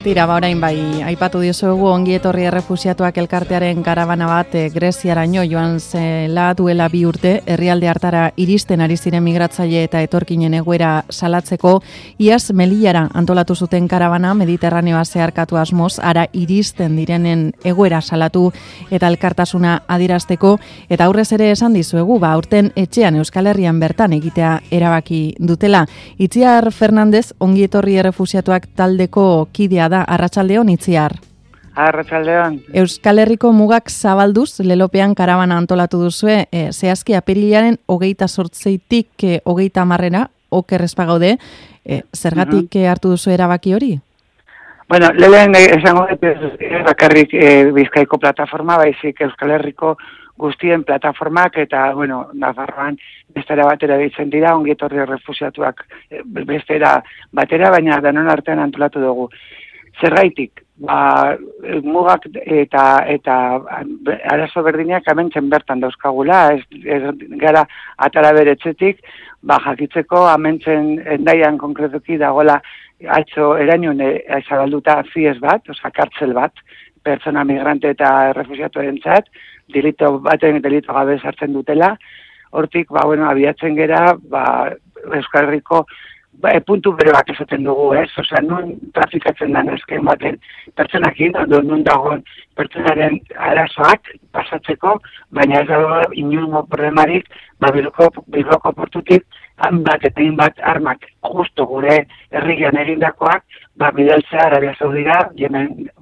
Tira, orain bai, aipatu diozuegu ongi etorri errefuxiatuak elkartearen karabana bat Greziaraino joan zela duela 2 urte, herrialde hartara iristen ari ziren migratzaile eta etorkinen egoera salatzeko, iaz Melillara antolatu zuten karabana Mediterraneoa zeharkatu asmoz, ara iristen direnen egoera salatu eta elkartasuna adierazteko, eta aurrez ere esan dizuegu, aurten etxean Euskal Herrian bertan egitea erabaki dutela. Itziar Fernandez, ongi etorri errefuxiatuak taldeko kidea da, arratsaldeon Itziar. Arratsaldeon. Euskal Herriko mugak zabalduz, lelopean karabana antolatu duzue, zehazki apirilaren 28tik 30 oker ez bagaude, zergatik hartu duzu erabaki hori? Bueno, lehen esango bakarrik Bizkaiko plataforma, baizik Euskal Herriko guztien plataformak eta, bueno, Nafarroan bestera batera ditzen dira, ongi etorri errefuxiatuak bestera batera, baina danon artean antolatu dugu. Zergaitik, mugak eta arazo berdinak amentzen bertan dauzkagula, ez gara atara beretzetik, jakitzeko amentzen endaian konkretuki dagoela atzo erainun zabalduta zies bat, kartzel bat, pertsona migrante eta errefuxiatuentzat, delito gabe sartzen dutela, hortik, abiatzen gera, Euskal Herriko puntu beroak esaten dugu, ez? Osea, nun trafikatzen den azken baten pertsonakin, nun dagoen pertsonaren arazoak pasatzeko, baina ez dago inungo problemarik, Bilboko portutik, hanbat eta inbat armak justo gure herrian egindakoak, bidaltzea Arabia Saudira, Yemen,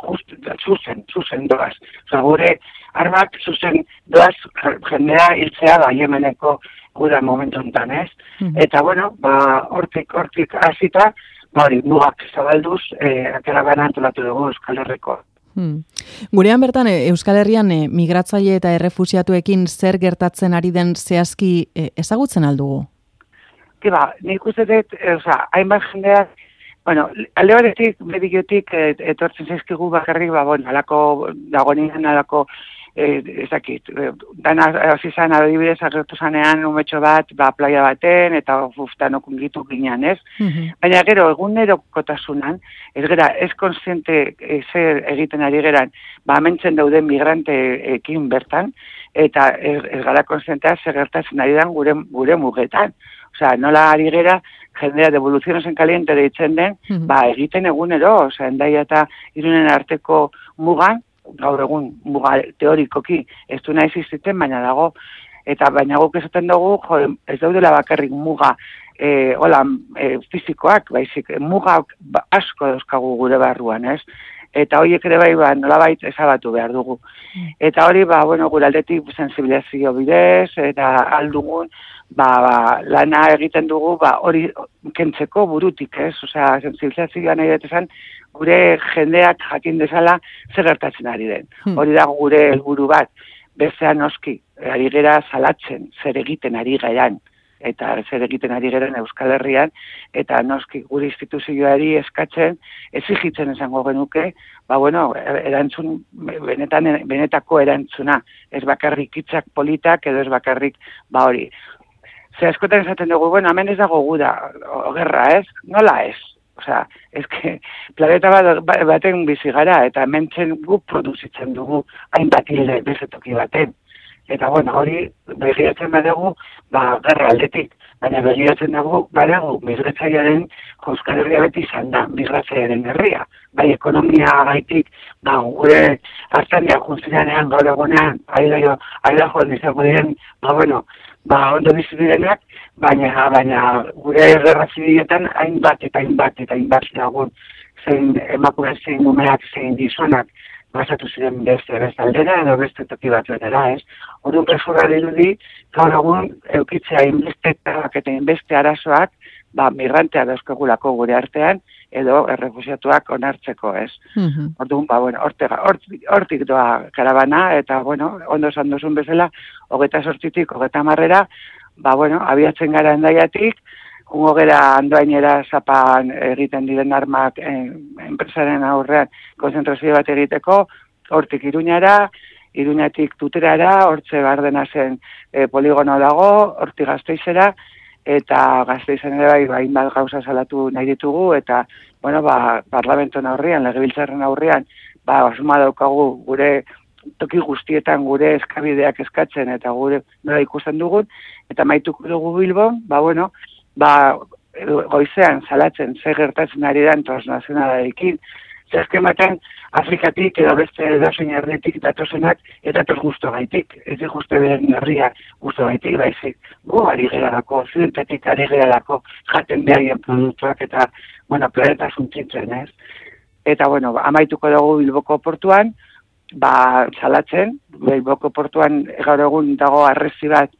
zuzen doaz. Osea, gure armak zuzen doaz jendea hiltzea Yemeneko guda momentu enten, ez? Eta, hortik hasita, mugak zabalduz, karabana antolatu dugu Euskal Herriko. Gurean bertan, Euskal Herrian migratzaile eta errefuxiatuekin zer gertatzen ari den zehazki ezagutzen aldugu? Nik uste dut, hainbat jendeak, alde batetik, medikotik etortzen zaizkigu bakarrik, alako dagoenean, alako ezakit, dana hasi zan adibidez agertu zanean umetxo bat, playa baten, eta danok ungitu ginean, ez? Baina gero, egunerokotasunan, ez gera, ez konsiente zer egiten ari geran, amentzen dauden migranteekin bertan, eta ez gara konsientea zer gertatzen ari den gure mugetan. Osea, nola ari gera, jendea devoluciones en caliente deitzen den, egiten egunero, Hendaia eta Irunen arteko mugan, gaur egun muga teorikoki ez du nahi existitzen, baina dago, eta baina guk esaten dugu, ez daudela bakarrik muga fizikoak, baizik, muga asko dauzkagu gure barruan, ez? Eta horiek ere nolabait ezabatu behar dugu. Eta hori, gure aldetik sensibilizazio bidez, eta aldugun, lana egiten dugu, hori kentzeko burutik, ez? Osea, sensibilizazioa nahi dut esan, gure jendeak jakin dezala zer gertatzen ari den. Hori da gure helburu bat, bestean noski, ari gera salatzen, zer egiten ari geran, eta zer egiten ari geran Euskal Herrian, eta noski gure instituzioari eskatzen, exigitzen esango genuke, erantzun, benetako erantzuna, ez bakarrik hitzak politak, edo ez bakarrik, hori. Ze askotan esaten dugu, hemen ez dago guda, gerra, ez? Nola ez? Osea, planeta baten bizi gara, eta mentzen guk produzitzen dugu hainbat hile bezetoki baten. Eta, hori begiratzen badugu, gerra aldetik. Baina begiratzen dugu, migratzailearen Euskal Herria beti izan da, migratzailearen herria. Ekonomia gaitik, gure hartzania juntzinanean, gaur egonean, aila joan izango diren, ondo bizi direnak, baina gure gerra zibiletan hainbat lagun, zein emakume, zein umeak, zein gizonak, basatu ziren beste aldera edo beste toki batzuetara, ez? Orduan gezurra dirudi, gaur egun eukitzea inbestetak eta inbeste arazoak, migrantea dauzkagulako gure artean, edo errefuxiatuak onartzeko, ez? Orduan, hortik doa karabana, eta, ondo esan duzun bezala, 28tik 30 abiatzen gara Hendaiatik, ungo gera Andoainera zapan egiten diren armak enpresaren aurrean konzentrazio bat egiteko, hortik Iruñara, Iruñatik Tuterara, hortze Bardena zen poligono dago, hortik Gasteizera, eta Gasteizen ere hainbat gauza salatu nahi ditugu, eta bueno, parlamenton aurrean, legebiltzarren aurrean, asuma daukagu gure toki guztietan gure eskabideak eskatzen eta gure nola ikusten dugun, eta maituko dugu Bilbon, bueno, goizean salatzen ze gertatzen ari da transnazionalarekin, ze azkematen Afrikatik edo beste edozein herritik datozenak eta guztu gaitik, ez justu beren herria guztu gaitik, baizik gu ari geralako, zidentetik ari geralako jaten beharien produktuak eta, bueno, planeta suntitzen, ez? Eta, bueno, amaituko dugu Bilboko portuan, salatzen, Bilboko portuan gaur egun dago arrezi bat,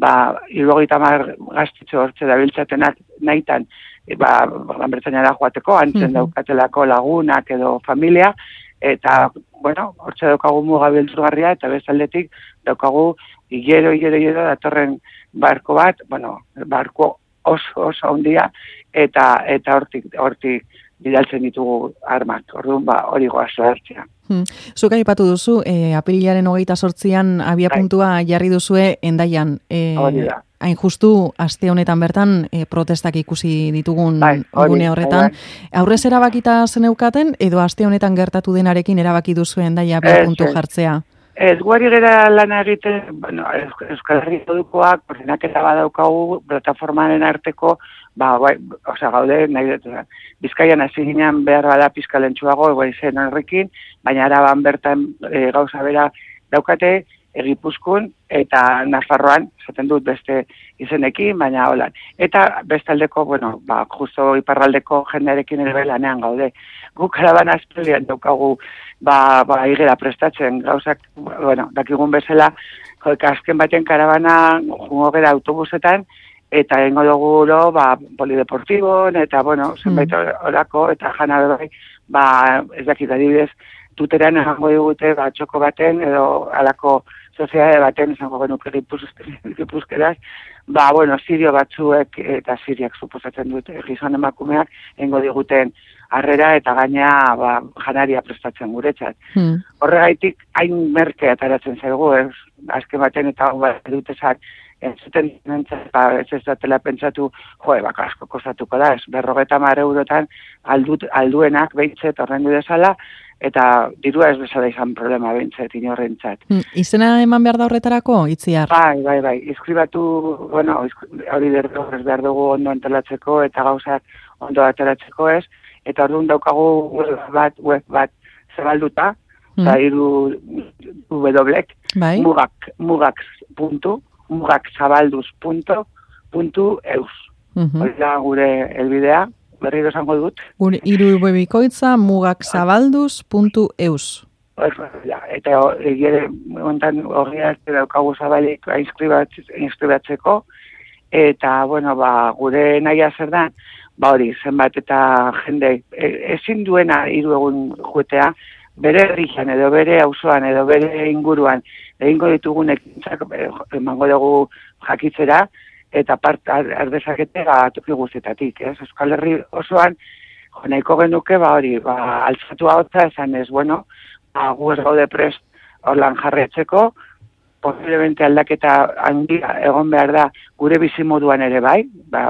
70 gaztitxo hortze dabiltzatenak nahitan, Gran Bretañara joateko, antzen daukatelako lagunak edo familia, eta, bueno, hortze daukagu muga beldurgarria, eta bestaldetik daukagu hilero datorren barko bat, bueno, barko oso handia, eta hortik bidaltzen ditugu armak, orduan hori goazo hartzea. Zuk aipatu duzu, apirilaren 28an abiapuntua jarri duzue Hendaian. Hain justu, aste honetan bertan, protestak ikusi ditugun gune horretan. Aurrez erabakita zeneukaten, edo aste honetan gertatu denarekin erabaki duzu Hendaia abiapuntu jartzea? Ez, guari gara lana egiten, bueno, Euskal Herri Produkoak, koordinaketa badaukagu, plataformaren arteko, gaude, nahi dut, Bizkaian hasi ginen behar bada pizkalentsuago, zen horrekin, baina Araban bertan gauza bera daukate, Gipuzkoan eta Nafarroan, esaten dut beste izenekin, baina holan. Eta bestaldeko, bueno, justo iparraldeko jendearekin ere lanean gaude. Guk Karabana espelian daukagu, igera prestatzen gauzak, bueno, dakigun bezala, azken baten Karabana jungo gara autobusetan, eta egingo dugu polideportibon, eta, bueno, zenbait orako, eta jana bai, ez dakit adibidez, tuteran egango digute, txoko baten, edo alako soziade baten, esango genuke gipuzkeraz, bueno, sirio batzuek, eta siriak suposatzen dute, gizon emakumeak, egingo diguten harrera, eta gaina janaria prestatzen guretzat. Horregaitik, hain merke ataratzen zaigu, azken baten, eta dut esan, entzuten nintzen, ez datela pentsatu, asko kostatuko da, ez 50 eurotan alduenak behintzet horrendu dezala, eta dirua ez bezala izan problema behintzet inorrentzat. Izena eman behar da horretarako, Itziar? Bai, izkribatu, bueno, hori derrogez behar dugu ondo antolatzeko, eta gauzak ondo ateratzeko ez, eta orduan daukagu web bat zabalduta, eta mugaczabalduz.eus. Hori da gure helbidea, berriro esango dut. Gure webikoitza mugaczabalduz.eus. Eta horria daukagu zabalik inskribatzeko, eta, bueno, gure nahia zer da, hori, zenbat eta jende, ezin duena 3 egun juetea, bere herrian edo bere auzoan edo bere inguruan egingo ditugun ekintzak emango dugu jakitzera, eta ardezakete toki guztietatik, ez? Euskal Herri osoan, nahiko genuke, altzatu ahotza esan ez, bueno, gu ez gaude prest horlan jarretzeko, posiblemente aldaketa handia egon behar da gure bizimoduan ere bai,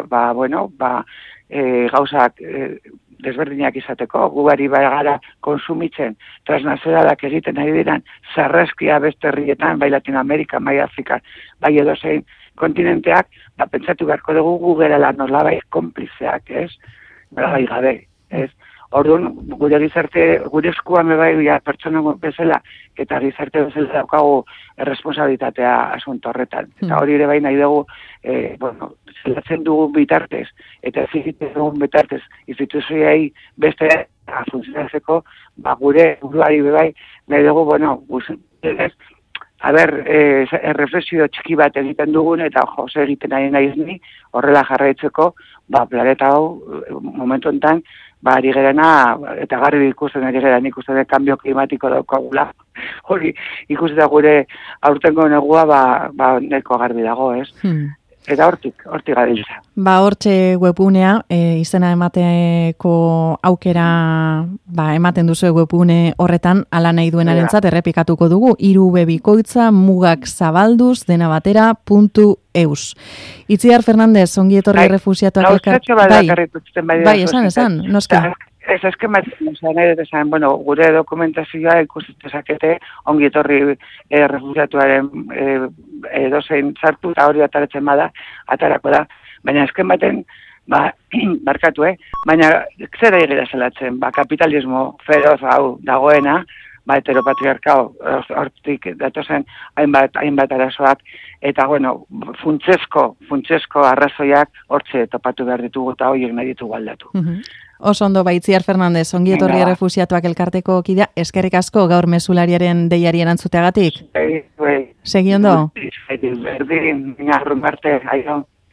gauzak desberdinak izateko, gubari gara konsumitzen, transnazionalak egiten ari diran, sarraskia beste herrietan, bai Latinoamerika, bai Afrika, bai edozein kontinenteak, pentsatu beharko dugu gu gerala nolabait konplizeak, ez? Bai gabe, ez? Orduan, gure gizarte, gure eskuan bai pertsona bezala, eta gizarte bezala daukagu erresponsabilitatea asunto horretan. Eta hori ere bai nahi dugu, zelatzen dugun bitartez, eta ez egiten dugun bitartez, instituzioei beste funtzionatzeko, gure buruari bai nahi dugu, erreflexio txiki bat egiten dugun, eta jose egiten nahi ni, horrela jarraitzeko, planeta hau, momentu enten, ari gerena, eta garbi ikusten ari geran ikusten de kambio klimatiko daukagula, hori ikusten da gure aurtengo negua, neko garbi dago, ez? Eta hortik gabiltza. Hortxe webunea, izena emateko aukera ematen duzu webune horretan, ala nahi duenarentzat errepikatuko dugu, irubebikoitza mugaczabalduz denabatera.eus. Itziar Fernandez, ongi etorri errefusiatuak elkar. Bai, esan, noski. Ez eskematzen esan, bueno, gure dokumentazioa ikustezakete ongi etorri refugiatuaren edozein sartu eta hori ataratzen bada, atarako da. Baina eskematen, barkatu, baina zera egira zelatzen, kapitalismo feroz hau dagoena, heteropatriarkao hortik datozen hainbat arazoak, eta bueno, funtsezko arrazoiak hortze topatu behar ditugu eta horiek nahi ditugu aldatu. Oso ondo, Itziar Fernandez, ongi etorri errefuxiatuak elkarteko kidea, eskerrik asko gaur mesulariaren deiari erantzuteagatik. Segi ondo? Berdin, minarrun arte, aio.